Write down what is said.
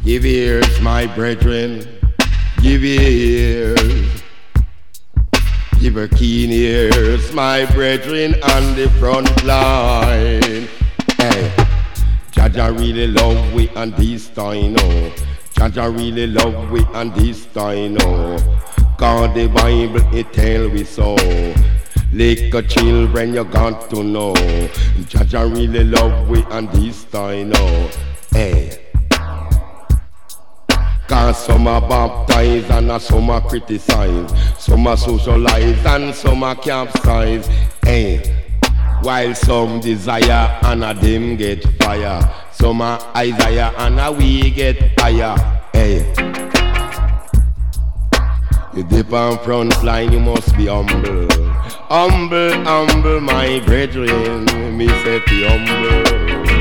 Give ears, my brethren, give ears. Give her keen ears, my brethren on the front line. Hey, Jaja really love we and this time, no. Jaja really love we and this time, no. God the Bible it tell we so. Little children you got to know. Jaja really love we and this time, no. Hey. Cause some are baptized and some are criticized. Some are socialized and some are capsized. Hey. While some desire and a them get fire. Some are Isaiah and a we get higher. Hey. You dip on front line, you must be humble. Humble, humble, my brethren. Me say be humble.